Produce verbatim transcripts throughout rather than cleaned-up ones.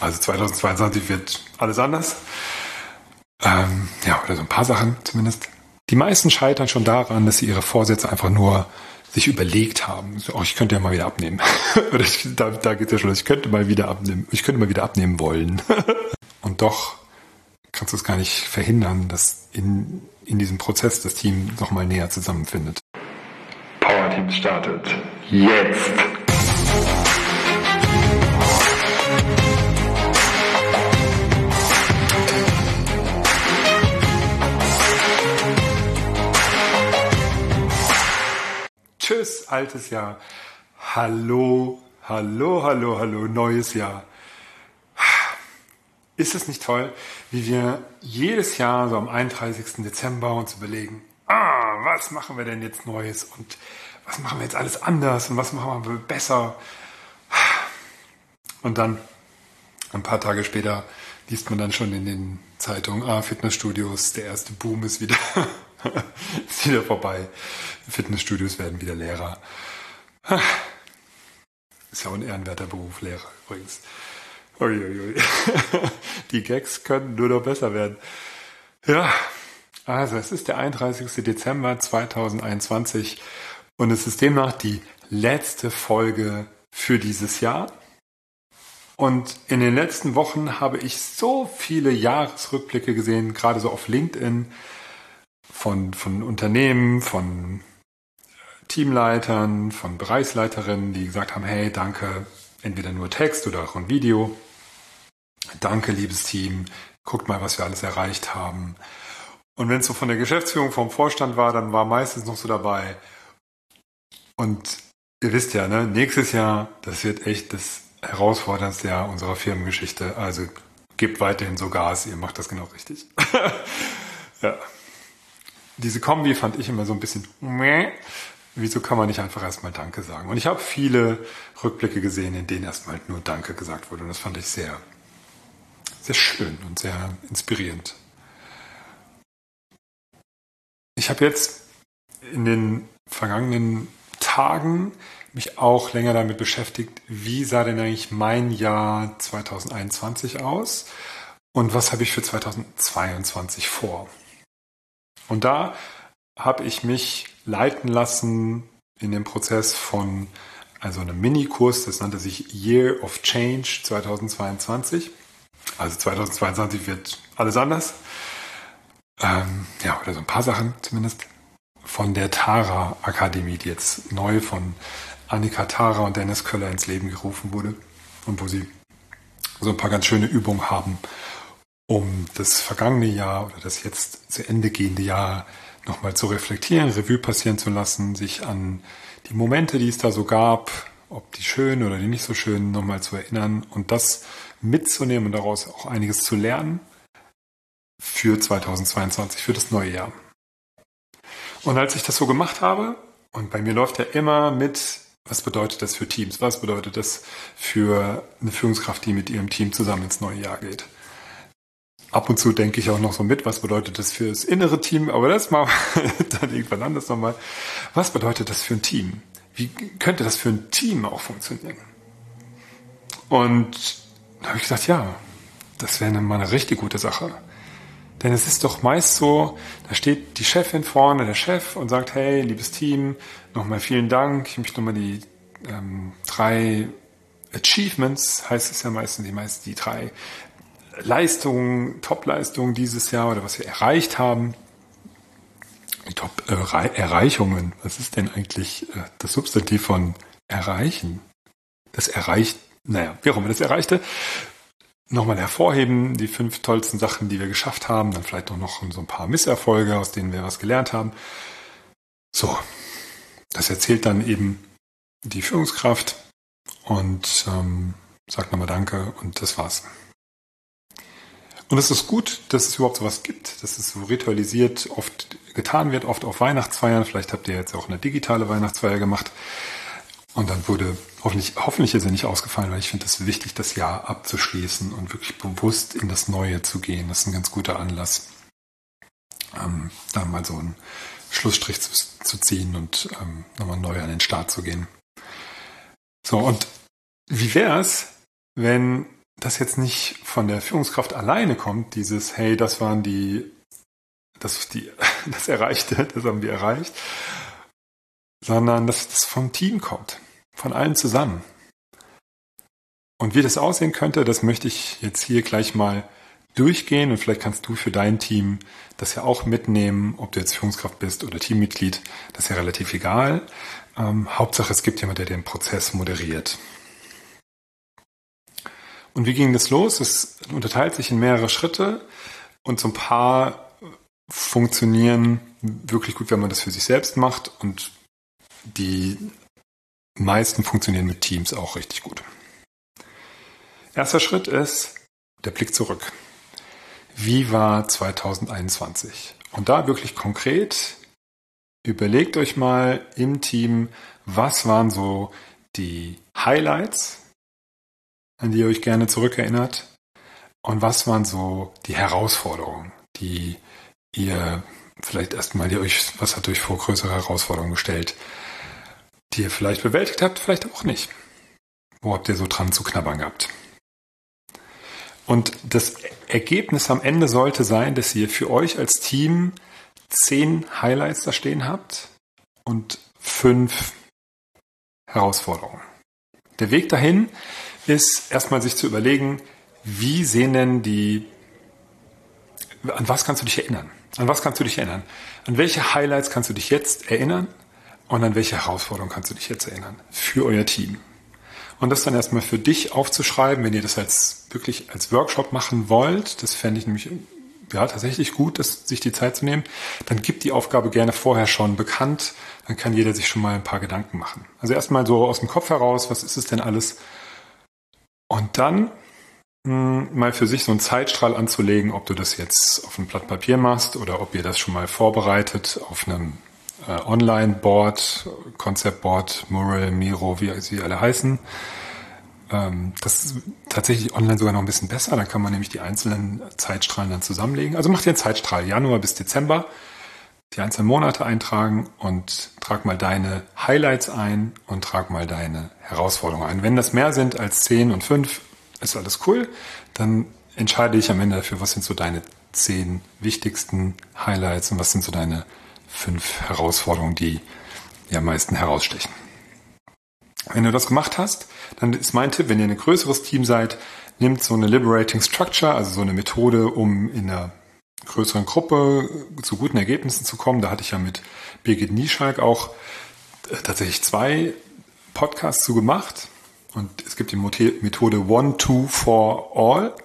Also zweitausendzweiundzwanzig wird alles anders. Ähm, ja, oder so ein paar Sachen zumindest. Die meisten scheitern schon daran, dass sie ihre Vorsätze einfach nur sich überlegt haben. So, oh, ich könnte ja mal wieder abnehmen. Oder ich, da, da geht es ja schon los. Ich könnte mal wieder abnehmen. Ich könnte mal wieder abnehmen wollen. Und doch kannst du es gar nicht verhindern, dass in, in diesem Prozess das Team noch mal näher zusammenfindet. Power Teams startet jetzt. Tschüss, altes Jahr. Hallo, hallo, hallo, hallo, neues Jahr. Ist es nicht toll, wie wir jedes Jahr so am einunddreißigsten Dezember uns überlegen, ah, was machen wir denn jetzt Neues und was machen wir jetzt alles anders und was machen wir besser? Und dann, ein paar Tage später, liest man dann schon in den Zeitungen, ah, Fitnessstudios, der erste Boom ist wieder, ist wieder vorbei. Fitnessstudios werden wieder Lehrer. Ist ja auch ein ehrenwerter Beruf, Lehrer übrigens. Uiuiui. Die Gags können nur noch besser werden. Ja, also es ist der einunddreißigste Dezember zweitausendeinundzwanzig und es ist demnach die letzte Folge für dieses Jahr. Und in den letzten Wochen habe ich so viele Jahresrückblicke gesehen, gerade so auf LinkedIn, von, von Unternehmen, von Teamleitern, von Bereichsleiterinnen, die gesagt haben, hey, danke, entweder nur Text oder auch ein Video. Danke, liebes Team, guckt mal, was wir alles erreicht haben. Und wenn es so von der Geschäftsführung, vom Vorstand war, dann war meistens noch so dabei. Und ihr wisst ja, ne, nächstes Jahr, das wird echt das herausforderndste Jahr unserer Firmengeschichte. Also gebt weiterhin so Gas, ihr macht das genau richtig. Ja. Diese Kombi fand ich immer so ein bisschen, wieso kann man nicht einfach erstmal Danke sagen? Und ich habe viele Rückblicke gesehen, in denen erstmal nur Danke gesagt wurde. Und das fand ich sehr, sehr schön und sehr inspirierend. Ich habe jetzt in den vergangenen Tagen mich auch länger damit beschäftigt, wie sah denn eigentlich mein Jahr zweitausendeinundzwanzig aus und was habe ich für zweitausendzweiundzwanzig vor? Und da habe ich mich leiten lassen in dem Prozess von also einem Minikurs, das nannte sich Year of Change zweitausendzweiundzwanzig. Also zweitausendzweiundzwanzig wird alles anders. Ähm, ja, oder so ein paar Sachen zumindest. Von der Tara Akademie, die jetzt neu von Annika Tara und Dennis Köller ins Leben gerufen wurde. Und wo sie so ein paar ganz schöne Übungen haben, um das vergangene Jahr oder das jetzt zu Ende gehende Jahr nochmal zu reflektieren, Revue passieren zu lassen, sich an die Momente, die es da so gab, ob die schönen oder die nicht so schönen, nochmal zu erinnern und das mitzunehmen und daraus auch einiges zu lernen für zweitausendzweiundzwanzig, für das neue Jahr. Und als ich das so gemacht habe, und bei mir läuft ja immer mit, was bedeutet das für Teams, was bedeutet das für eine Führungskraft, die mit ihrem Team zusammen ins neue Jahr geht. Ab und zu denke ich auch noch so mit, was bedeutet das für das innere Team, aber das mal dann irgendwann anders nochmal. Was bedeutet das für ein Team? Wie könnte das für ein Team auch funktionieren? Und da habe ich gedacht, ja, das wäre mal eine richtig gute Sache. Denn es ist doch meist so, da steht die Chefin vorne, der Chef und sagt, hey, liebes Team, nochmal vielen Dank. Ich möchte nochmal die ähm, drei Achievements, heißt es ja meistens, die meisten die drei Leistungen, Top-Leistungen dieses Jahr oder was wir erreicht haben. Die Top-Erreichungen, äh, was ist denn eigentlich äh, das Substantiv von erreichen? Das erreicht, naja, wie auch immer das Erreichte. Nochmal hervorheben, die fünf tollsten Sachen, die wir geschafft haben, dann vielleicht auch noch so ein paar Misserfolge, aus denen wir was gelernt haben. So, das erzählt dann eben die Führungskraft und ähm, sagt nochmal Danke und das war's. Und es ist gut, dass es überhaupt sowas gibt, dass es so ritualisiert oft getan wird, oft auf Weihnachtsfeiern. Vielleicht habt ihr jetzt auch eine digitale Weihnachtsfeier gemacht. Und dann wurde, hoffentlich, hoffentlich ist er nicht ausgefallen, weil ich finde es wichtig, das Jahr abzuschließen und wirklich bewusst in das Neue zu gehen. Das ist ein ganz guter Anlass, ähm, da mal so einen Schlussstrich zu, zu ziehen und ähm, nochmal neu an den Start zu gehen. So, und wie wäre es, wenn das jetzt nicht von der Führungskraft alleine kommt, dieses, hey, das waren die, das, die, das Erreichte, das haben wir erreicht, sondern dass das vom Team kommt, von allen zusammen. Und wie das aussehen könnte, das möchte ich jetzt hier gleich mal durchgehen und vielleicht kannst du für dein Team das ja auch mitnehmen, ob du jetzt Führungskraft bist oder Teammitglied, das ist ja relativ egal. Ähm, Hauptsache, es gibt jemand, der den Prozess moderiert. Und wie ging das los? Es unterteilt sich in mehrere Schritte und so ein paar funktionieren wirklich gut, wenn man das für sich selbst macht und die meisten funktionieren mit Teams auch richtig gut. Erster Schritt ist der Blick zurück. Wie war zwanzig einundzwanzig? Und da wirklich konkret, überlegt euch mal im Team, was waren so die Highlights, an die ihr euch gerne zurückerinnert, und was waren so die Herausforderungen, die ihr vielleicht erstmal, die euch, was hat euch vor größere Herausforderungen gestellt, die ihr vielleicht bewältigt habt, vielleicht auch nicht. Wo habt ihr so dran zu knabbern gehabt? Und das Ergebnis am Ende sollte sein, dass ihr für euch als Team zehn Highlights da stehen habt und fünf Herausforderungen. Der Weg dahin ist erstmal sich zu überlegen, wie sehen denn die, an was kannst du dich erinnern? An was kannst du dich erinnern? An welche Highlights kannst du dich jetzt erinnern? Und an welche Herausforderungen kannst du dich jetzt erinnern? Für euer Team. Und das dann erstmal für dich aufzuschreiben, wenn ihr das als wirklich als Workshop machen wollt, das fände ich nämlich ja tatsächlich gut, das, sich die Zeit zu nehmen, dann gibt die Aufgabe gerne vorher schon bekannt, dann kann jeder sich schon mal ein paar Gedanken machen. Also erstmal so aus dem Kopf heraus, was ist es denn alles? Und dann mh, mal für sich so einen Zeitstrahl anzulegen, ob du das jetzt auf einem Blatt Papier machst oder ob ihr das schon mal vorbereitet auf einem äh, Online-Board, Concept-Board, Mural, Miro, wie sie alle heißen. Ähm, das ist tatsächlich online sogar noch ein bisschen besser, dann kann man nämlich die einzelnen Zeitstrahlen dann zusammenlegen. Also macht ihr einen Zeitstrahl, Januar bis Dezember, die einzelnen Monate eintragen und trag mal deine Highlights ein und trag mal deine Herausforderungen ein. Wenn das mehr sind als zehn und fünf, ist alles cool. Dann entscheide ich am Ende dafür, was sind so deine zehn wichtigsten Highlights und was sind so deine fünf Herausforderungen, die die am meisten herausstechen. Wenn du das gemacht hast, dann ist mein Tipp, wenn ihr ein größeres Team seid, nehmt so eine Liberating Structure, also so eine Methode, um in einer größeren Gruppe zu guten Ergebnissen zu kommen. Da hatte ich ja mit Birgit Nieschalk auch tatsächlich zwei Podcasts zu gemacht. Und es gibt die Methode One, Two, For, All.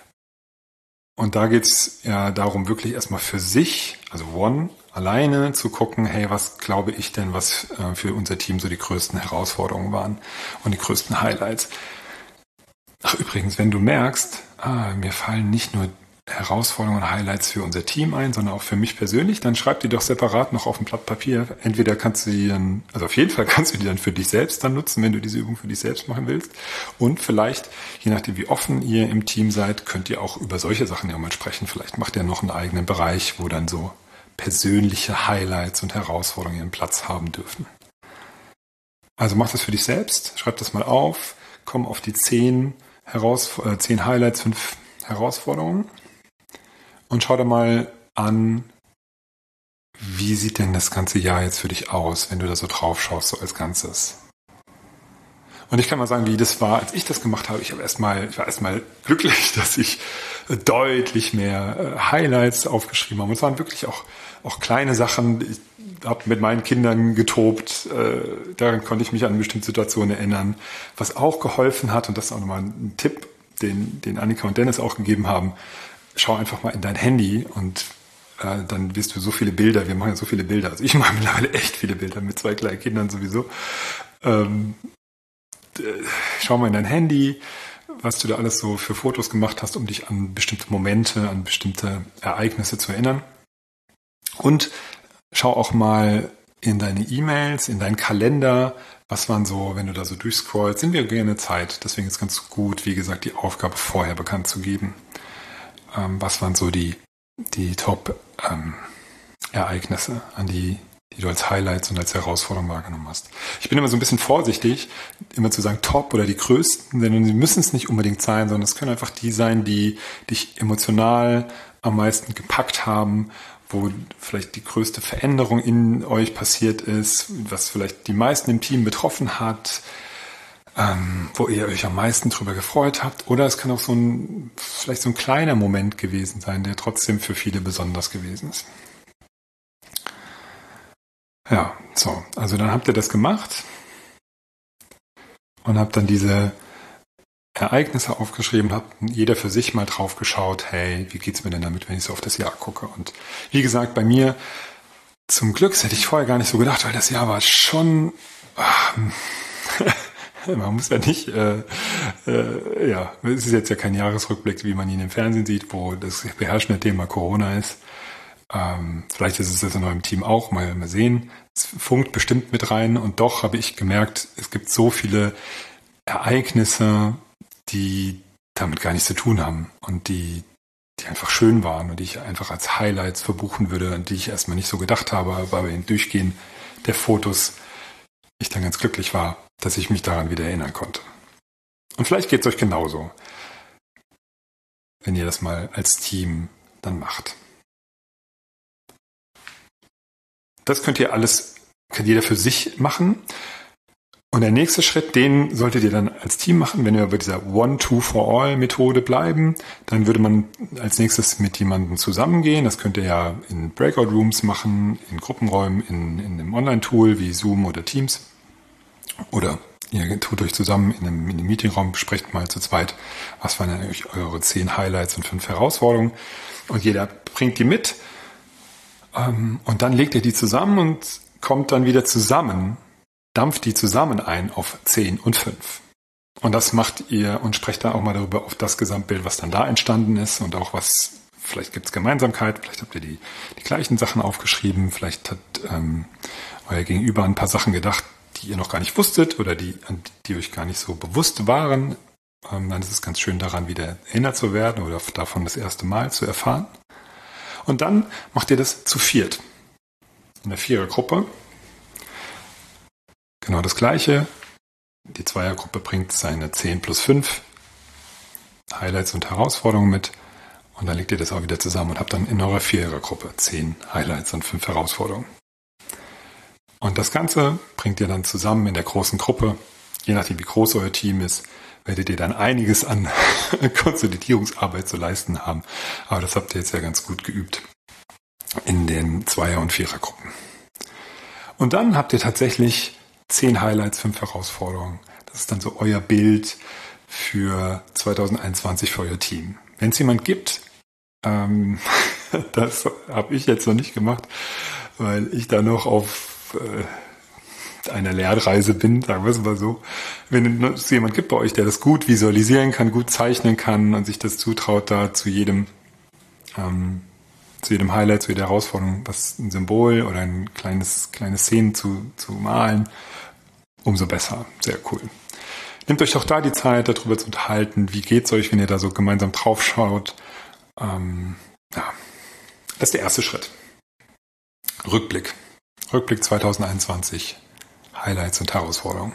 Und da geht es ja darum, wirklich erstmal für sich, also One, alleine zu gucken, hey, was glaube ich denn, was für unser Team so die größten Herausforderungen waren und die größten Highlights. Ach, übrigens, wenn du merkst, ah, mir fallen nicht nur Herausforderungen und Highlights für unser Team ein, sondern auch für mich persönlich, dann schreib die doch separat noch auf ein Blatt Papier. Entweder kannst du die dann, also auf jeden Fall kannst du die dann für dich selbst dann nutzen, wenn du diese Übung für dich selbst machen willst. Und vielleicht, je nachdem wie offen ihr im Team seid, könnt ihr auch über solche Sachen ja mal sprechen. Vielleicht macht ihr noch einen eigenen Bereich, wo dann so persönliche Highlights und Herausforderungen ihren Platz haben dürfen. Also mach das für dich selbst, schreib das mal auf, komm auf die zehn, Heraus- äh, zehn Highlights, fünf Herausforderungen. Und schau dir mal an, wie sieht denn das ganze Jahr jetzt für dich aus, wenn du da so drauf schaust, so als Ganzes. Und ich kann mal sagen, wie das war, als ich das gemacht habe. Ich habe erstmal, ich war erstmal glücklich, dass ich deutlich mehr Highlights aufgeschrieben habe. Und es waren wirklich auch, auch kleine Sachen. Ich habe mit meinen Kindern getobt. Äh, daran konnte ich mich an bestimmte Situationen erinnern. Was auch geholfen hat, und das ist auch nochmal ein Tipp, den, den Annika und Dennis auch gegeben haben, schau einfach mal in dein Handy und äh, dann wirst du so viele Bilder, wir machen ja so viele Bilder, also ich mache mittlerweile echt viele Bilder mit zwei kleinen Kindern sowieso. Ähm, äh, schau mal in dein Handy, was du da alles so für Fotos gemacht hast, um dich an bestimmte Momente, an bestimmte Ereignisse zu erinnern. Und schau auch mal in deine E-Mails, in deinen Kalender, was waren so, wenn du da so durchscrollst, sind wir gerne Zeit. Deswegen ist es ganz gut, wie gesagt, die Aufgabe vorher bekannt zu geben. Ähm, was waren so die, die Top-Ereignisse, ähm, an die die du als Highlights und als Herausforderung wahrgenommen hast. Ich bin immer so ein bisschen vorsichtig, immer zu sagen Top oder die größten, denn sie müssen es nicht unbedingt sein, sondern es können einfach die sein, die dich emotional am meisten gepackt haben, wo vielleicht die größte Veränderung in euch passiert ist, was vielleicht die meisten im Team betroffen hat, ähm, wo ihr euch am meisten drüber gefreut habt. Oder es kann auch so ein, vielleicht so ein kleiner Moment gewesen sein, der trotzdem für viele besonders gewesen ist. Ja, so, also dann habt ihr das gemacht und habt dann diese Ereignisse aufgeschrieben, habt jeder für sich mal drauf geschaut, hey, wie geht's mir denn damit, wenn ich so auf das Jahr gucke? Und wie gesagt, bei mir, zum Glück, das hätte ich vorher gar nicht so gedacht, weil das Jahr war schon, ach, man muss ja nicht, äh, äh, ja, es ist jetzt ja kein Jahresrückblick, wie man ihn im Fernsehen sieht, wo das beherrschende Thema Corona ist. Ähm, vielleicht ist es das in eurem Team auch, mal, mal sehen. Es funkt bestimmt mit rein und doch habe ich gemerkt, es gibt so viele Ereignisse, die damit gar nichts zu tun haben und die, die einfach schön waren und die ich einfach als Highlights verbuchen würde und die ich erstmal nicht so gedacht habe, aber beim Durchgehen der Fotos ich dann ganz glücklich war, dass ich mich daran wieder erinnern konnte. Und vielleicht geht es euch genauso, wenn ihr das mal als Team dann macht. Das könnt ihr alles, kann jeder für sich machen. Und der nächste Schritt, den solltet ihr dann als Team machen. Wenn wir bei dieser One-Two-For-All-Methode bleiben, dann würde man als nächstes mit jemandem zusammengehen. Das könnt ihr ja in Breakout-Rooms machen, in Gruppenräumen, in, in einem Online-Tool wie Zoom oder Teams. Oder ihr tut euch zusammen in einem, in einem Meetingraum, besprecht mal zu zweit, was waren eigentlich eure zehn Highlights und fünf Herausforderungen. Und jeder bringt die mit. Und dann legt ihr die zusammen und kommt dann wieder zusammen, dampft die zusammen ein auf zehn und fünf. Und das macht ihr und sprecht dann auch mal darüber auf das Gesamtbild, was dann da entstanden ist und auch was, vielleicht gibt es Gemeinsamkeit, vielleicht habt ihr die, die gleichen Sachen aufgeschrieben, vielleicht hat ähm, euer Gegenüber an ein paar Sachen gedacht, die ihr noch gar nicht wusstet oder die, die euch gar nicht so bewusst waren. Ähm, dann ist es ganz schön daran, wieder erinnert zu werden oder davon das erste Mal zu erfahren. Und dann macht ihr das zu viert. In der Vierergruppe. Genau das Gleiche. Die Zweiergruppe bringt seine zehn plus fünf Highlights und Herausforderungen mit. Und dann legt ihr das auch wieder zusammen und habt dann in eurer Vierergruppe zehn Highlights und fünf Herausforderungen. Und das Ganze bringt ihr dann zusammen in der großen Gruppe. Je nachdem, wie groß euer Team ist, werdet ihr dann einiges an Konsolidierungsarbeit zu leisten haben. Aber das habt ihr jetzt ja ganz gut geübt in den Zweier- und Vierergruppen. Und dann habt ihr tatsächlich zehn Highlights, fünf Herausforderungen. Das ist dann so euer Bild für zwanzig einundzwanzig für euer Team. Wenn es jemand gibt, ähm, das habe ich jetzt noch nicht gemacht, weil ich da noch auf äh, einer Lernreise bin, sagen wir es mal so. Wenn es jemand gibt bei euch, der das gut visualisieren kann, gut zeichnen kann und sich das zutraut, da zu jedem ähm, zu jedem Highlight, zu jeder Herausforderung was ein Symbol oder ein kleines kleine Szenen zu, zu malen, umso besser. Sehr cool. Nehmt euch auch da die Zeit, darüber zu unterhalten, wie geht's euch, wenn ihr da so gemeinsam drauf schaut. Ähm, ja, das ist der erste Schritt. Rückblick. Rückblick zwanzig einundzwanzig. Highlights und Herausforderungen.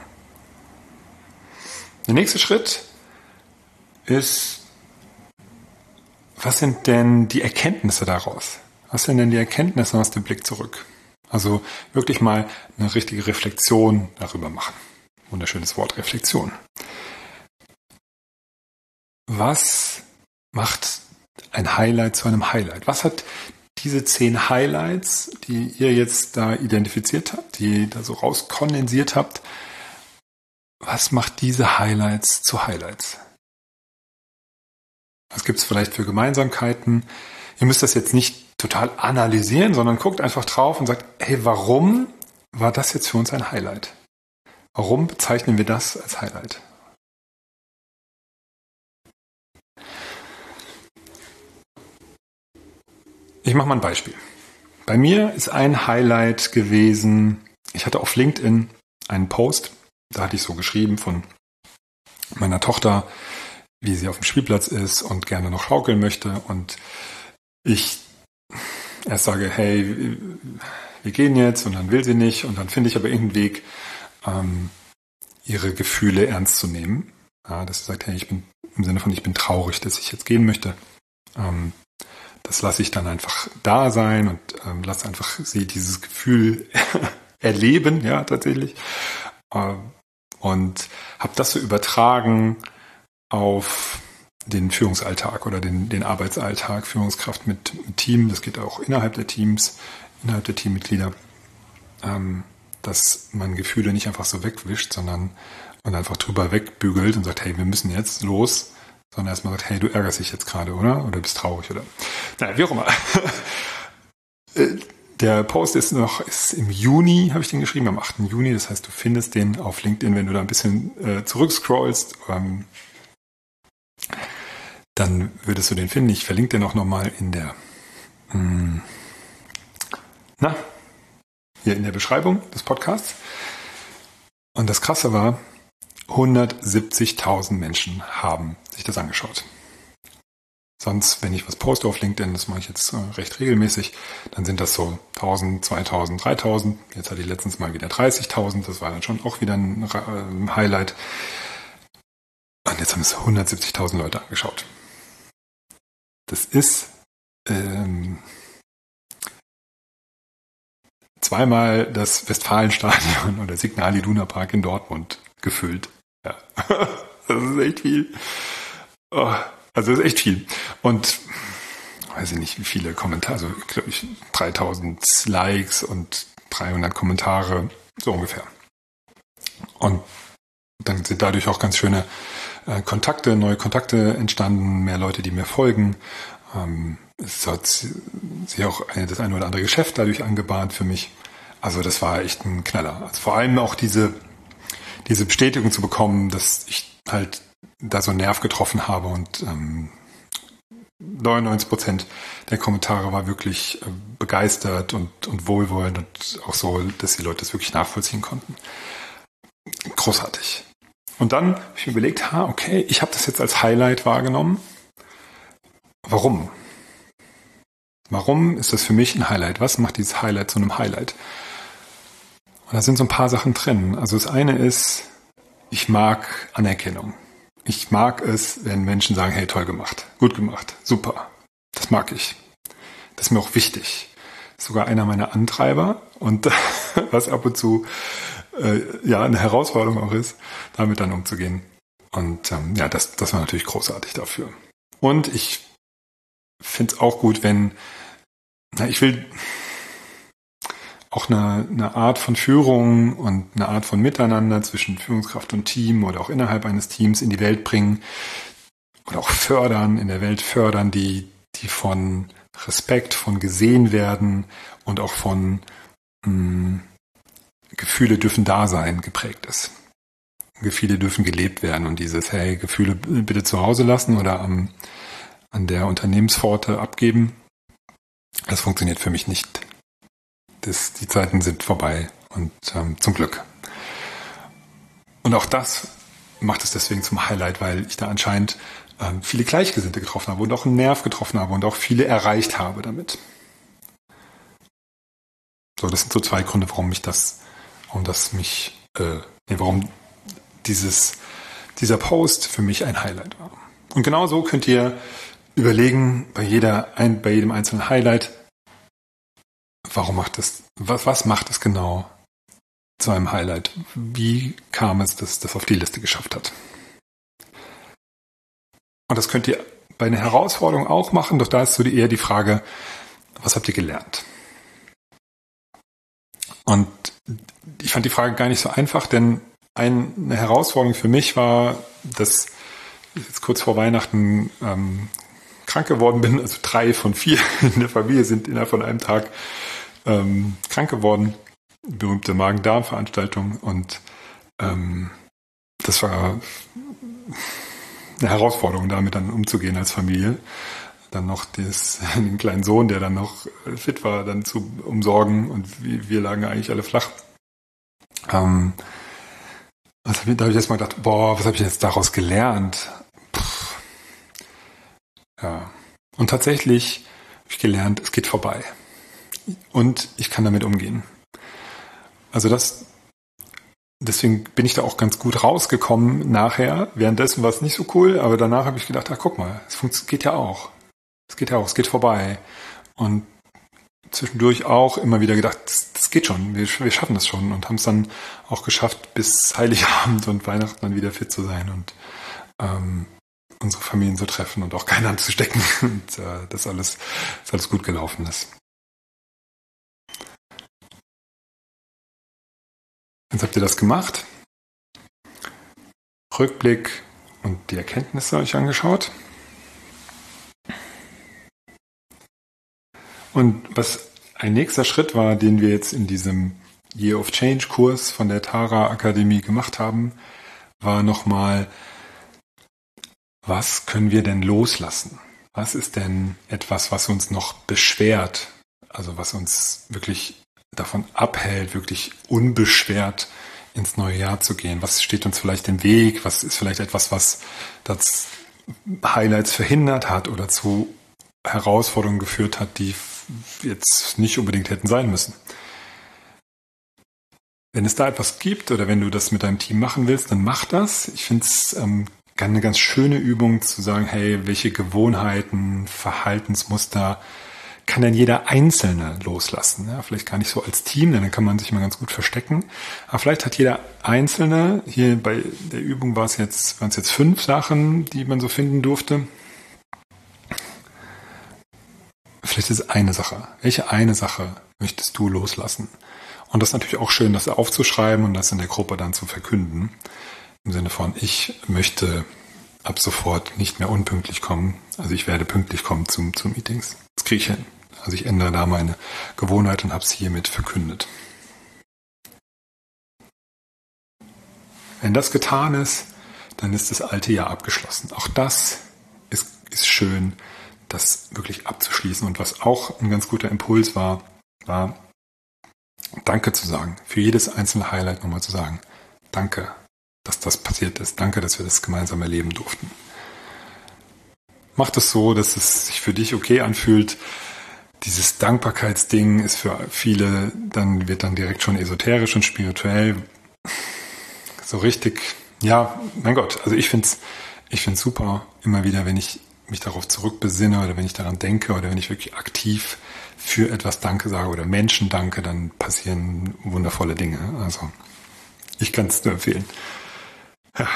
Der nächste Schritt ist, was sind denn die Erkenntnisse daraus? Was sind denn die Erkenntnisse aus dem Blick zurück? Also wirklich mal eine richtige Reflexion darüber machen. Wunderschönes Wort, Reflexion. Was macht ein Highlight zu einem Highlight? Was hat diese zehn Highlights, die ihr jetzt da identifiziert habt, die ihr da so rauskondensiert habt, was macht diese Highlights zu Highlights? Was gibt es vielleicht für Gemeinsamkeiten? Ihr müsst das jetzt nicht total analysieren, sondern guckt einfach drauf und sagt, hey, warum war das jetzt für uns ein Highlight? Warum bezeichnen wir das als Highlight? Ich mache mal ein Beispiel. Bei mir ist ein Highlight gewesen, ich hatte auf LinkedIn einen Post, da hatte ich so geschrieben von meiner Tochter, wie sie auf dem Spielplatz ist und gerne noch schaukeln möchte und ich erst sage, hey, wir gehen jetzt und dann will sie nicht und dann finde ich aber irgendeinen Weg, ähm, ihre Gefühle ernst zu nehmen. Ja, dass sie sagt, hey, ich bin im Sinne von, ich bin traurig, dass ich jetzt gehen möchte. Ähm, das lasse ich dann einfach da sein und ähm, lasse einfach sie dieses Gefühl erleben, ja, tatsächlich. Ähm, und habe das so übertragen auf den Führungsalltag oder den, den Arbeitsalltag, Führungskraft mit, mit Team. Das geht auch innerhalb der Teams, innerhalb der Teammitglieder, ähm, dass man Gefühle nicht einfach so wegwischt, sondern man einfach drüber wegbügelt und sagt, hey, wir müssen jetzt los, sondern erstmal sagt, hey, du ärgerst dich jetzt gerade, oder? Oder bist traurig, oder? Naja, wie auch immer. Der Post ist noch, ist im Juni, habe ich den geschrieben, am achten Juni. Das heißt, du findest den auf LinkedIn, wenn du da ein bisschen äh, zurückscrollst. Ähm, dann würdest du den finden. Ich verlinke den auch nochmal in der, mh, na, hier in der Beschreibung des Podcasts. Und das Krasse war, hundertsiebzigtausend Menschen haben sich das angeschaut. Sonst, wenn ich was poste auf LinkedIn, das mache ich jetzt äh, recht regelmäßig, dann sind das so tausend, zweitausend, dreitausend. Jetzt hatte ich letztens mal wieder dreißigtausend. Das war dann schon auch wieder ein äh, Highlight. Und jetzt haben es hundertsiebzigtausend Leute angeschaut. Das ist ähm, zweimal das Westfalenstadion oder Signal Iduna Park in Dortmund gefüllt. Ja, das ist echt viel. Oh, also das ist echt viel. Und weiß ich nicht, wie viele Kommentare, also glaube ich dreitausend Likes und dreihundert Kommentare, so ungefähr. Und dann sind dadurch auch ganz schöne äh, Kontakte, neue Kontakte entstanden, mehr Leute, die mir folgen. Ähm, es hat sich auch eine, das eine oder andere Geschäft dadurch angebahnt für mich. Also das war echt ein Knaller. Also vor allem auch diese, diese Bestätigung zu bekommen, dass ich halt da so einen Nerv getroffen habe und ähm, neunundneunzig Prozent der Kommentare war wirklich äh, begeistert und, und wohlwollend und auch so, dass die Leute das wirklich nachvollziehen konnten. Großartig. Und dann habe ich mir überlegt, ha, okay, ich habe das jetzt als Highlight wahrgenommen. Warum? Warum ist das für mich ein Highlight? Was macht dieses Highlight zu einem Highlight? Und da sind so ein paar Sachen drin. Also das eine ist, ich mag Anerkennung. Ich mag es, wenn Menschen sagen, hey, toll gemacht, gut gemacht, super. Das mag ich. Das ist mir auch wichtig. Das ist sogar einer meiner Antreiber und was ab und zu äh, ja eine Herausforderung auch ist, damit dann umzugehen. Und ähm, ja, das, das war natürlich großartig dafür. Und ich finde es auch gut, wenn, na, ich will auch eine, eine Art von Führung und eine Art von Miteinander zwischen Führungskraft und Team oder auch innerhalb eines Teams in die Welt bringen oder auch fördern, in der Welt fördern, die, die von Respekt, von gesehen werden und auch von mh, Gefühle dürfen da sein geprägt ist. Gefühle dürfen gelebt werden und dieses, hey, Gefühle bitte zu Hause lassen oder am, an der Unternehmenspforte abgeben, das funktioniert für mich nicht. Das, die Zeiten sind vorbei und ähm, zum Glück. Und auch das macht es deswegen zum Highlight, weil ich da anscheinend ähm, viele Gleichgesinnte getroffen habe und auch einen Nerv getroffen habe und auch viele erreicht habe damit. So, das sind so zwei Gründe, warum mich das, warum das mich, äh, nee, warum dieses, dieser Post für mich ein Highlight war. Und genau so könnt ihr überlegen, bei jeder, ein, bei jedem einzelnen Highlight, warum macht das, was, was macht es genau zu einem Highlight? Wie kam es, dass das auf die Liste geschafft hat? Und das könnt ihr bei einer Herausforderung auch machen, doch da ist so die, eher die Frage, was habt ihr gelernt? Und ich fand die Frage gar nicht so einfach, denn eine Herausforderung für mich war, dass ich jetzt kurz vor Weihnachten ähm, krank geworden bin. Also drei von vier in der Familie sind innerhalb von einem Tag ähm, krank geworden. Berühmte Magen-Darm-Veranstaltung. Und ähm, das war eine Herausforderung, damit dann umzugehen als Familie. Dann noch des, den kleinen Sohn, der dann noch fit war, dann zu umsorgen. Und wir, wir lagen eigentlich alle flach. Ähm, was hab ich, da habe ich erst mal gedacht, boah, was habe ich jetzt daraus gelernt? Puh. Ja. Und tatsächlich habe ich gelernt, es geht vorbei. und ich kann damit umgehen. Also das, deswegen bin ich da auch ganz gut rausgekommen nachher. Währenddessen war es nicht so cool, aber danach habe ich gedacht, ach guck mal, es geht ja auch. Es geht ja auch, es geht vorbei. Und zwischendurch auch immer wieder gedacht, das, das geht schon, wir, wir schaffen das schon und haben es dann auch geschafft, bis Heiligabend und Weihnachten dann wieder fit zu sein und ähm, unsere Familien zu treffen und auch keinen anzustecken und äh, das alles, das alles gut gelaufen ist. Jetzt habt ihr das gemacht. Rückblick und die Erkenntnisse euch angeschaut. Und was ein nächster Schritt war, den wir jetzt in diesem Year of Change Kurs von der Tara Akademie gemacht haben, war nochmal, was können wir denn loslassen? Was ist denn etwas, was uns noch beschwert? Also was uns wirklich davon abhält, wirklich unbeschwert ins neue Jahr zu gehen? Was steht uns vielleicht im Weg? Was ist vielleicht etwas, was das Highlights verhindert hat oder zu Herausforderungen geführt hat, die jetzt nicht unbedingt hätten sein müssen? Wenn es da etwas gibt oder wenn du das mit deinem Team machen willst, dann mach das. Ich finde es ähm, eine ganz schöne Übung zu sagen, hey, welche Gewohnheiten, Verhaltensmuster kann denn jeder Einzelne loslassen? Ja, vielleicht gar nicht so als Team, denn dann kann man sich mal ganz gut verstecken. Aber vielleicht hat jeder Einzelne, hier bei der Übung war es jetzt, waren es jetzt fünf Sachen, die man so finden durfte. Vielleicht ist es eine Sache. Welche eine Sache möchtest du loslassen? Und das ist natürlich auch schön, das aufzuschreiben und das in der Gruppe dann zu verkünden. Im Sinne von, ich möchte ab sofort nicht mehr unpünktlich kommen. Also ich werde pünktlich kommen zum, zum Meetings. Das kriege ich hin. Also ich ändere da meine Gewohnheit und habe es hiermit verkündet. Wenn das getan ist, dann ist das alte Jahr abgeschlossen. Auch das ist, ist schön, das wirklich abzuschließen. Und was auch ein ganz guter Impuls war, war Danke zu sagen. Für jedes einzelne Highlight nochmal zu sagen, danke, dass das passiert ist. Danke, dass wir das gemeinsam erleben durften. Mach das so, dass es sich für dich okay anfühlt. Dieses Dankbarkeitsding ist für viele, dann wird dann direkt schon esoterisch und spirituell. So richtig, ja, mein Gott, also ich finde es ich find's super, immer wieder, wenn ich mich darauf zurückbesinne oder wenn ich daran denke oder wenn ich wirklich aktiv für etwas Danke sage oder Menschen danke, dann passieren wundervolle Dinge. Also ich kann es nur empfehlen. Ja.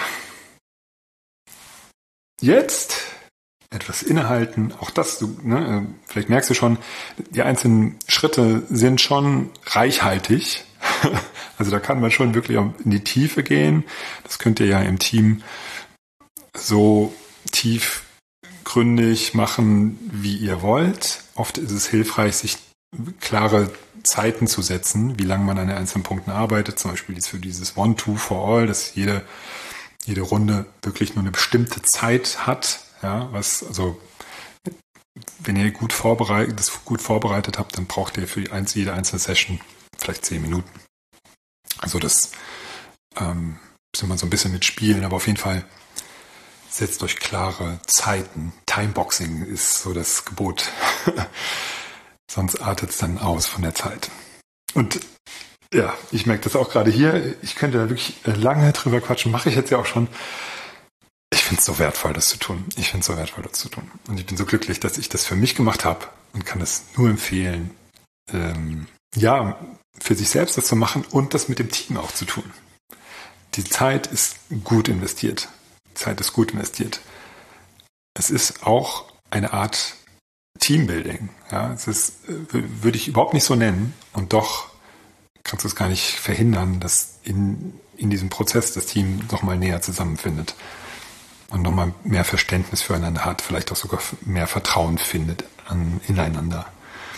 Jetzt etwas innehalten, auch das, du, ne, vielleicht merkst du schon, die einzelnen Schritte sind schon reichhaltig. Also da kann man schon wirklich in die Tiefe gehen. Das könnt ihr ja im Team so tiefgründig machen, wie ihr wollt. Oft ist es hilfreich, sich klare Zeiten zu setzen, wie lange man an den einzelnen Punkten arbeitet. Zum Beispiel für dieses One, Two for All, dass jede, jede Runde wirklich nur eine bestimmte Zeit hat. Ja, was, also, wenn ihr gut vorbereitet, das gut vorbereitet habt, dann braucht ihr für jede einzelne Session vielleicht zehn Minuten. Also das ähm, müssen wir so ein bisschen mit spielen, aber auf jeden Fall setzt euch klare Zeiten. Timeboxing ist so das Gebot. Sonst artet es dann aus von der Zeit. Und ja, ich merke das auch gerade hier. Ich könnte da wirklich lange drüber quatschen. Mache ich jetzt ja auch schon. Ich finde es so wertvoll, das zu tun. Ich finde es so wertvoll, das zu tun. Und ich bin so glücklich, dass ich das für mich gemacht habe und kann das nur empfehlen, ähm, ja, für sich selbst das zu machen und das mit dem Team auch zu tun. Die Zeit ist gut investiert. Die Zeit ist gut investiert. Es ist auch eine Art Teambuilding. Ja, es ist, würde ich überhaupt nicht so nennen. Und doch kannst du es gar nicht verhindern, dass in, in diesem Prozess das Team nochmal näher zusammenfindet. Und nochmal mehr Verständnis füreinander hat, vielleicht auch sogar mehr Vertrauen findet an, ineinander.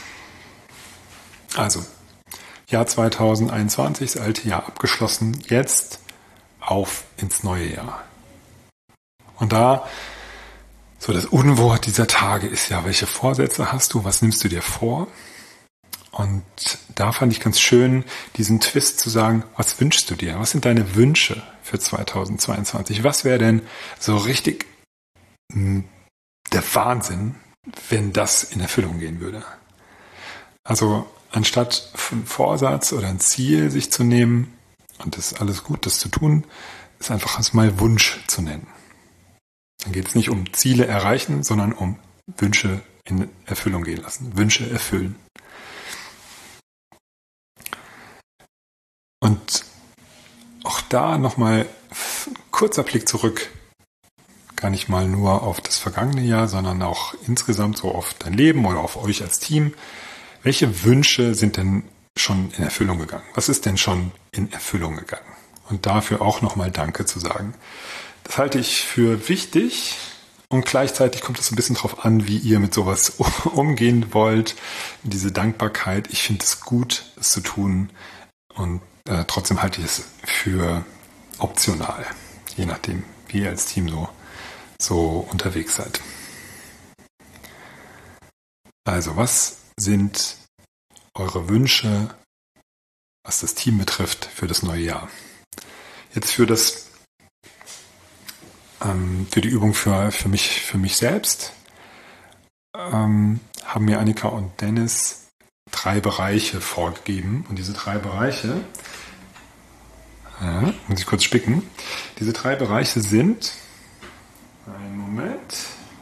Also, Jahr zwanzig einundzwanzig, das alte Jahr abgeschlossen, jetzt auf ins neue Jahr. Und da, so das Unwort dieser Tage ist ja, welche Vorsätze hast du, was nimmst du dir vor? Und da fand ich ganz schön, diesen Twist zu sagen, was wünschst du dir? Was sind deine Wünsche für zwanzig zweiundzwanzig? Was wäre denn so richtig der Wahnsinn, wenn das in Erfüllung gehen würde? Also anstatt einen Vorsatz oder ein Ziel sich zu nehmen, und das ist alles gut, das zu tun, ist einfach erstmal Wunsch zu nennen. Dann geht es nicht um Ziele erreichen, sondern um Wünsche in Erfüllung gehen lassen. Wünsche erfüllen. Und auch da nochmal ein kurzer Blick zurück. Gar nicht mal nur auf das vergangene Jahr, sondern auch insgesamt so auf dein Leben oder auf euch als Team. Welche Wünsche sind denn schon in Erfüllung gegangen? Was ist denn schon in Erfüllung gegangen? Und dafür auch nochmal Danke zu sagen. Das halte ich für wichtig und gleichzeitig kommt es ein bisschen drauf an, wie ihr mit sowas umgehen wollt. Diese Dankbarkeit, ich finde es gut, es zu tun und äh, trotzdem halte ich es für optional, je nachdem, wie ihr als Team so, so unterwegs seid. Also, was sind eure Wünsche, was das Team betrifft, für das neue Jahr? Jetzt für das, ähm, für die Übung für, für mich, für mich selbst, ähm, haben mir Annika und Dennis drei Bereiche vorgegeben. Und diese drei Bereiche, ja, muss ich kurz spicken, diese drei Bereiche sind, einen Moment,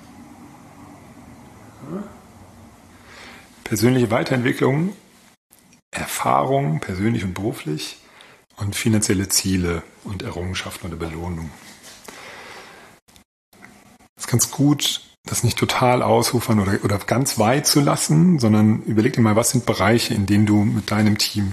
ja, persönliche Weiterentwicklung, Erfahrung, persönlich und beruflich, und finanzielle Ziele und Errungenschaften oder Belohnung. Es ist ganz gut, das nicht total ausufern oder, oder ganz weit zu lassen, sondern überleg dir mal, was sind Bereiche, in denen du mit deinem Team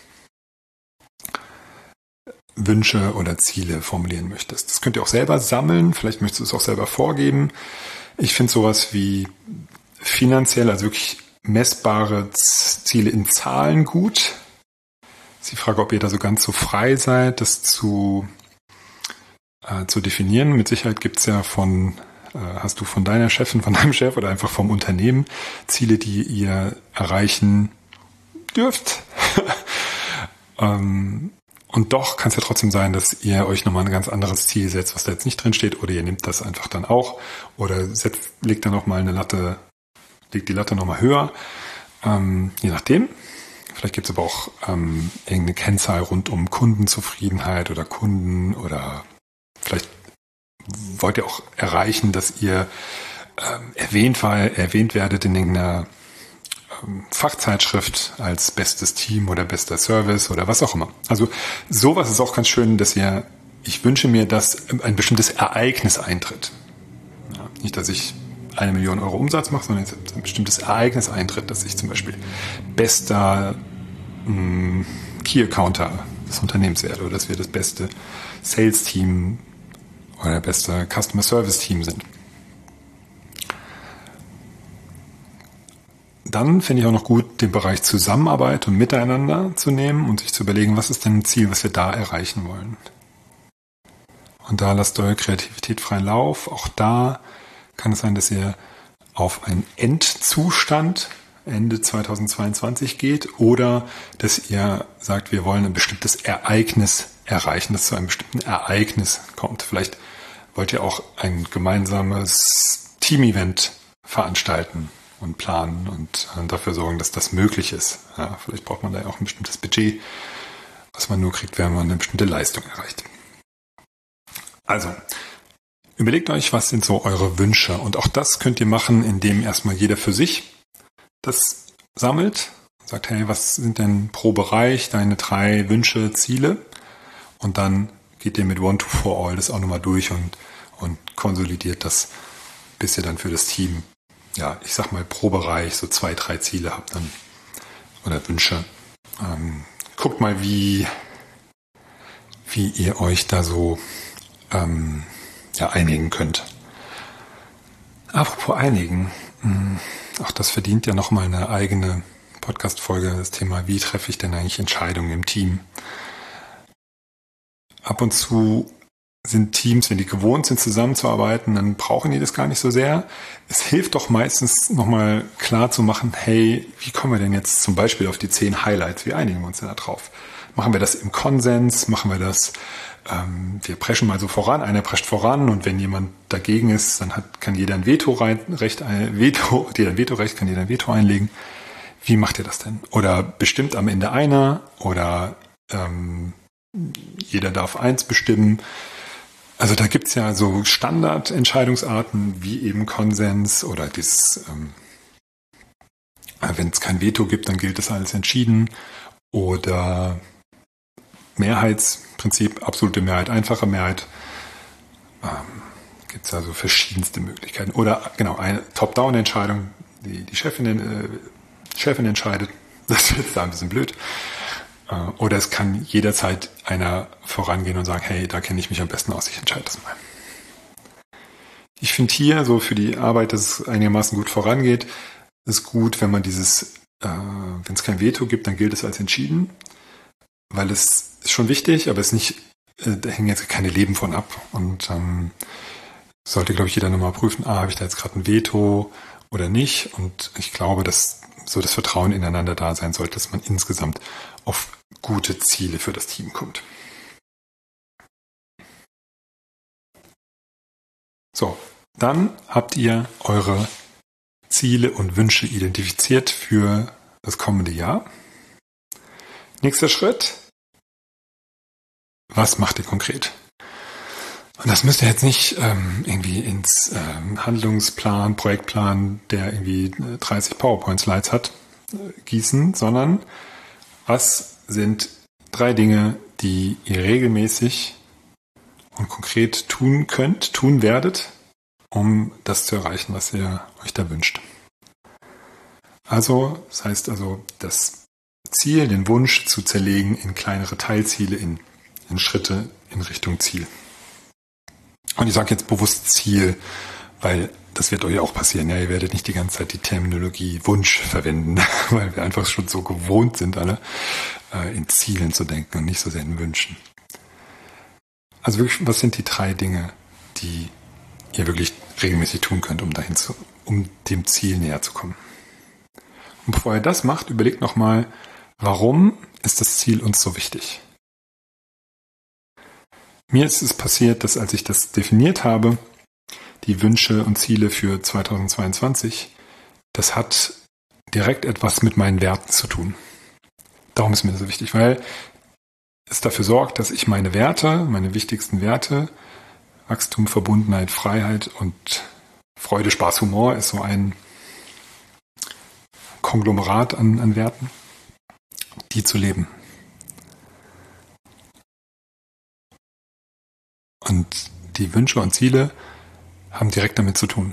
Wünsche oder Ziele formulieren möchtest. Das könnt ihr auch selber sammeln, vielleicht möchtest du es auch selber vorgeben. Ich finde sowas wie finanziell, also wirklich messbare Ziele in Zahlen gut. Ist die Frage, ob ihr da so ganz so frei seid, das zu, äh, zu definieren. Mit Sicherheit gibt es ja von, äh, hast du von deiner Chefin, von deinem Chef oder einfach vom Unternehmen Ziele, die ihr erreichen dürft. ähm, und doch kann es ja trotzdem sein, dass ihr euch nochmal ein ganz anderes Ziel setzt, was da jetzt nicht drin steht, oder ihr nehmt das einfach dann auch oder setzt, legt dann nochmal eine Latte, legt die Latte nochmal höher, ähm, je nachdem. Vielleicht gibt es aber auch ähm, irgendeine Kennzahl rund um Kundenzufriedenheit oder Kunden, oder vielleicht wollt ihr auch erreichen, dass ihr ähm, erwähnt, war, erwähnt werdet in irgendeiner ähm, Fachzeitschrift als bestes Team oder bester Service oder was auch immer. Also sowas ist auch ganz schön, dass ihr, ich wünsche mir, dass ein bestimmtes Ereignis eintritt. Ja, nicht, dass ich eine Million Euro Umsatz mache, sondern jetzt ein bestimmtes Ereignis eintritt, dass ich zum Beispiel bester mh, Key-Accounter des Unternehmens werde oder dass wir das beste Sales-Team oder beste Customer-Service-Team sind. Dann finde ich auch noch gut, den Bereich Zusammenarbeit und Miteinander zu nehmen und sich zu überlegen, was ist denn ein Ziel, was wir da erreichen wollen. Und da lasst eure Kreativität freien Lauf. Auch da kann es sein, dass ihr auf einen Endzustand Ende zweitausendzweiundzwanzig geht oder dass ihr sagt, wir wollen ein bestimmtes Ereignis erreichen, dass zu einem bestimmten Ereignis kommt. Vielleicht wollt ihr auch ein gemeinsames Team-Event veranstalten und planen und dafür sorgen, dass das möglich ist. Ja, vielleicht braucht man da auch ein bestimmtes Budget, was man nur kriegt, wenn man eine bestimmte Leistung erreicht. Also, überlegt euch, was sind so eure Wünsche, und auch das könnt ihr machen, indem erstmal jeder für sich das sammelt, sagt, hey, was sind denn pro Bereich deine drei Wünsche, Ziele, und dann geht ihr mit One to For All das auch nochmal durch und, und konsolidiert das, bis ihr dann für das Team, ja, ich sag mal pro Bereich so zwei, drei Ziele habt dann oder Wünsche. Ähm, guckt mal, wie, wie ihr euch da so ähm, ja, einigen könnt. Apropos einigen, mh, auch das verdient ja nochmal eine eigene Podcast-Folge, das Thema, wie treffe ich denn eigentlich Entscheidungen im Team? Ab und zu sind Teams, wenn die gewohnt sind, zusammenzuarbeiten, dann brauchen die das gar nicht so sehr. Es hilft doch meistens nochmal klar zu machen, hey, wie kommen wir denn jetzt zum Beispiel auf die zehn Highlights? Wie einigen wir uns denn da drauf? Machen wir das im Konsens? Machen wir das, ähm, wir preschen mal so voran, einer prescht voran, und wenn jemand dagegen ist, dann hat, kann jeder ein Veto-Recht, ein Veto, jeder ein Vetorecht, kann jeder ein Veto einlegen. Wie macht ihr das denn? Oder bestimmt am Ende einer oder ähm, jeder darf eins bestimmen. Also da gibt's ja so Standardentscheidungsarten wie eben Konsens oder dieses, ähm, wenn es kein Veto gibt, dann gilt das als entschieden. Oder Mehrheitsprinzip, absolute Mehrheit, einfache Mehrheit. Ähm, gibt's also verschiedenste Möglichkeiten. Oder genau, eine Top-Down-Entscheidung, die die Chefin, äh, Chefin entscheidet. Das wird da ein bisschen blöd. Oder es kann jederzeit einer vorangehen und sagen, hey, da kenne ich mich am besten aus, ich entscheide das mal. Ich finde hier so für die Arbeit, dass es einigermaßen gut vorangeht, ist gut, wenn man dieses, äh, wenn es kein Veto gibt, dann gilt es als entschieden, weil es ist schon wichtig, aber es ist nicht, äh, da hängen jetzt keine Leben von ab und ähm, sollte, glaube ich, jeder nochmal prüfen, ah, habe ich da jetzt gerade ein Veto oder nicht, und ich glaube, dass so das Vertrauen ineinander da sein sollte, dass man insgesamt auf gute Ziele für das Team kommt. So, dann habt ihr eure Ziele und Wünsche identifiziert für das kommende Jahr. Nächster Schritt. Was macht ihr konkret? Und das müsst ihr jetzt nicht ähm, irgendwie ins ähm, Handlungsplan, Projektplan, der irgendwie dreißig PowerPoint-Slides hat, äh, gießen, sondern was sind drei Dinge, die ihr regelmäßig und konkret tun könnt, tun werdet, um das zu erreichen, was ihr euch da wünscht. Also, das heißt also, das Ziel, den Wunsch zu zerlegen in kleinere Teilziele, in, in Schritte in Richtung Ziel. Und ich sage jetzt bewusst Ziel, weil das wird euch auch passieren. Ja, ihr werdet nicht die ganze Zeit die Terminologie Wunsch verwenden, weil wir einfach schon so gewohnt sind, alle äh, in Zielen zu denken und nicht so sehr in Wünschen. Also wirklich, was sind die drei Dinge, die ihr wirklich regelmäßig tun könnt, um dahin zu, um dem Ziel näher zu kommen? Und bevor ihr das macht, überlegt nochmal, warum ist das Ziel uns so wichtig? Mir ist es passiert, dass als ich das definiert habe, die Wünsche und Ziele für zweitausendzweiundzwanzig, das hat direkt etwas mit meinen Werten zu tun. Darum ist mir das so wichtig, weil es dafür sorgt, dass ich meine Werte, meine wichtigsten Werte, Wachstum, Verbundenheit, Freiheit und Freude, Spaß, Humor ist so ein Konglomerat an, an Werten, die zu leben. Und die Wünsche und Ziele haben direkt damit zu tun.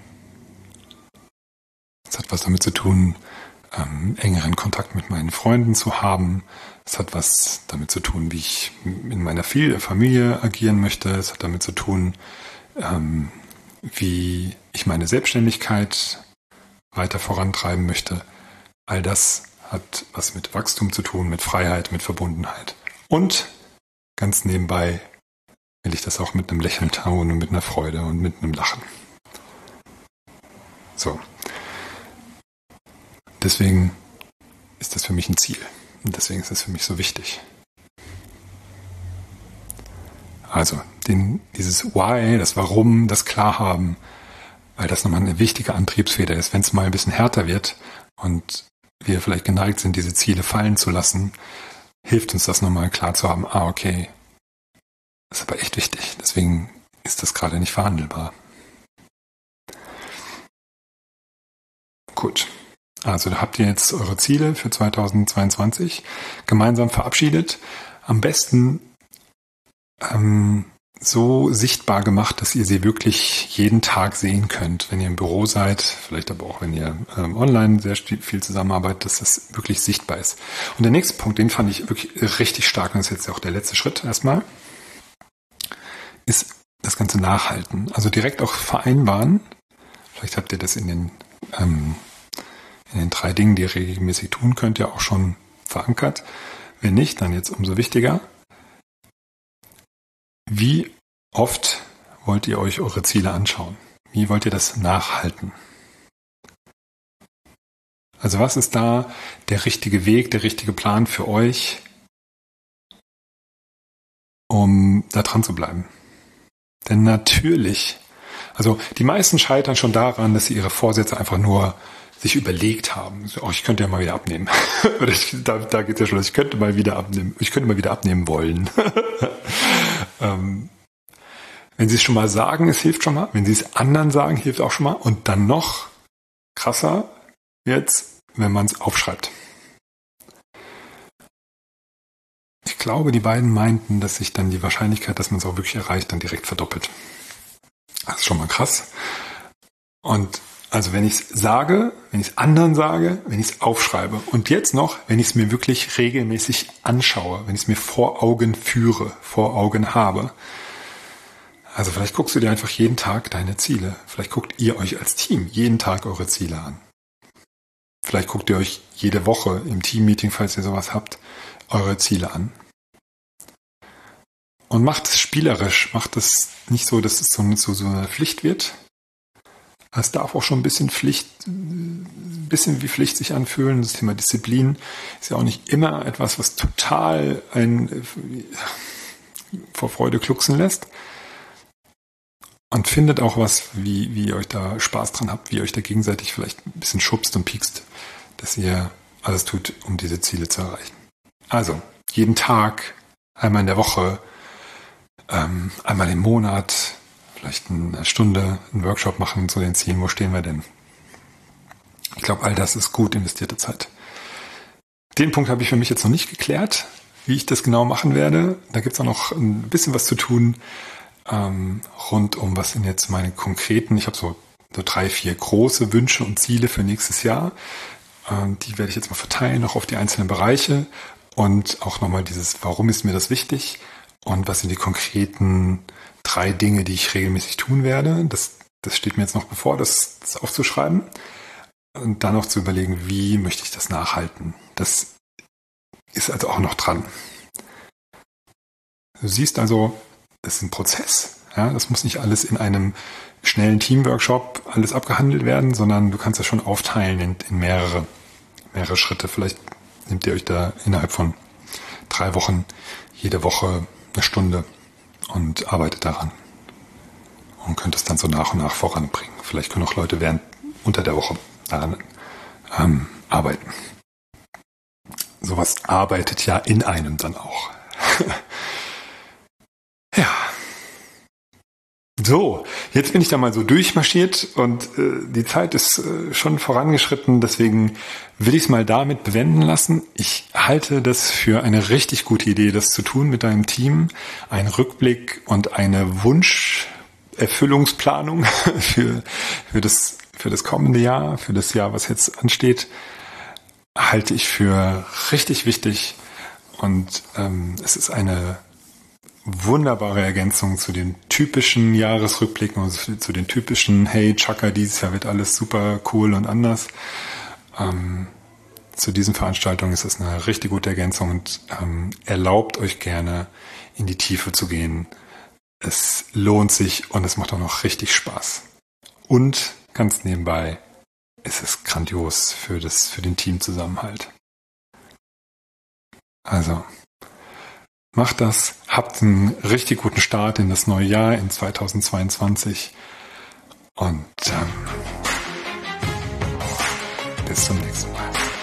Es hat was damit zu tun, ähm, engeren Kontakt mit meinen Freunden zu haben. Es hat was damit zu tun, wie ich in meiner Familie agieren möchte. Es hat damit zu tun, ähm, wie ich meine Selbstständigkeit weiter vorantreiben möchte. All das hat was mit Wachstum zu tun, mit Freiheit, mit Verbundenheit. Und ganz nebenbei will ich das auch mit einem Lächeln tun und mit einer Freude und mit einem Lachen. So. Deswegen ist das für mich ein Ziel. Und deswegen ist es für mich so wichtig. Also, den, dieses Why, das Warum, das Klarhaben, weil das nochmal eine wichtige Antriebsfeder ist, wenn es mal ein bisschen härter wird und wir vielleicht geneigt sind, diese Ziele fallen zu lassen, hilft uns das nochmal klar zu haben, ah, okay, das ist aber echt wichtig, deswegen ist das gerade nicht verhandelbar. Gut, also da habt ihr jetzt eure Ziele für zweitausendzweiundzwanzig gemeinsam verabschiedet. Am besten ähm, so sichtbar gemacht, dass ihr sie wirklich jeden Tag sehen könnt, wenn ihr im Büro seid, vielleicht aber auch, wenn ihr ähm, online sehr viel zusammenarbeitet, dass das wirklich sichtbar ist. Und der nächste Punkt, den fand ich wirklich richtig stark, und das ist jetzt auch der letzte Schritt erstmal, ist das Ganze nachhalten. Also direkt auch vereinbaren. Vielleicht habt ihr das in den, ähm, in den drei Dingen, die ihr regelmäßig tun könnt, ja auch schon verankert. Wenn nicht, dann jetzt umso wichtiger. Wie oft wollt ihr euch eure Ziele anschauen? Wie wollt ihr das nachhalten? Also was ist da der richtige Weg, der richtige Plan für euch, um da dran zu bleiben? Denn natürlich, also die meisten scheitern schon daran, dass sie ihre Vorsätze einfach nur sich überlegt haben, so, oh, ich könnte ja mal wieder abnehmen. Oder ich, da, da geht es ja schon los, ich könnte mal wieder abnehmen, ich könnte mal wieder abnehmen wollen. ähm, wenn sie es schon mal sagen, es hilft schon mal. Wenn sie es anderen sagen, hilft auch schon mal. Und dann noch krasser jetzt, wenn man es aufschreibt. Ich glaube, die beiden meinten, dass sich dann die Wahrscheinlichkeit, dass man es auch wirklich erreicht, dann direkt verdoppelt. Das ist schon mal krass. Und also wenn ich es sage, wenn ich es anderen sage, wenn ich es aufschreibe und jetzt noch, wenn ich es mir wirklich regelmäßig anschaue, wenn ich es mir vor Augen führe, vor Augen habe. Also vielleicht guckst du dir einfach jeden Tag deine Ziele. Vielleicht guckt ihr euch als Team jeden Tag eure Ziele an. Vielleicht guckt ihr euch jede Woche im Teammeeting, falls ihr sowas habt, eure Ziele an. Und macht es spielerisch, macht es nicht so, dass es so, so, so eine Pflicht wird. Es darf auch schon ein bisschen Pflicht, ein bisschen wie Pflicht sich anfühlen. Das Thema Disziplin ist ja auch nicht immer etwas, was total einen vor Freude glucksen lässt. Und findet auch was, wie, wie ihr euch da Spaß dran habt, wie ihr euch da gegenseitig vielleicht ein bisschen schubst und piekst, dass ihr alles tut, um diese Ziele zu erreichen. Also, jeden Tag, einmal in der Woche, ähm, einmal im Monat, vielleicht eine Stunde einen Workshop machen zu den Zielen. Wo stehen wir denn? Ich glaube, all das ist gut investierte Zeit. Den Punkt habe ich für mich jetzt noch nicht geklärt, wie ich das genau machen werde. Da gibt es auch noch ein bisschen was zu tun ähm, rund um, was sind jetzt meine konkreten, ich habe so, so drei, vier große Wünsche und Ziele für nächstes Jahr. Ähm, die werde ich jetzt mal verteilen, noch auf die einzelnen Bereiche und auch nochmal dieses, warum ist mir das wichtig und was sind die konkreten drei Dinge, die ich regelmäßig tun werde. Das, das steht mir jetzt noch bevor, das, das aufzuschreiben. Und dann noch zu überlegen, wie möchte ich das nachhalten. Das ist also auch noch dran. Du siehst also, das ist ein Prozess. Ja, das muss nicht alles in einem schnellen Teamworkshop alles abgehandelt werden, sondern du kannst das schon aufteilen in, in mehrere, mehrere Schritte. Vielleicht nehmt ihr euch da innerhalb von drei Wochen jede Woche eine Stunde und arbeitet daran. Und könnt es dann so nach und nach voranbringen. Vielleicht können auch Leute während unter der Woche daran ähm, arbeiten. Sowas arbeitet ja in einem dann auch. Ja. So, jetzt bin ich da mal so durchmarschiert und äh, die Zeit ist äh, schon vorangeschritten, deswegen will ich es mal damit bewenden lassen. Ich halte das für eine richtig gute Idee, das zu tun mit deinem Team. Ein Rückblick und eine Wunscherfüllungsplanung für, für, das, für das kommende Jahr, für das Jahr, was jetzt ansteht, halte ich für richtig wichtig und ähm, es ist eine wunderbare Ergänzung zu den typischen Jahresrückblicken, also zu den typischen, hey, Chaka, dieses Jahr wird alles super cool und anders. Ähm, zu diesen Veranstaltungen ist es eine richtig gute Ergänzung und ähm, erlaubt euch gerne in die Tiefe zu gehen. Es lohnt sich und es macht auch noch richtig Spaß. Und ganz nebenbei ist es grandios für das, für den Teamzusammenhalt. Also, macht das, habt einen richtig guten Start in das neue Jahr in zweitausendzweiundzwanzig und ähm, bis zum nächsten Mal.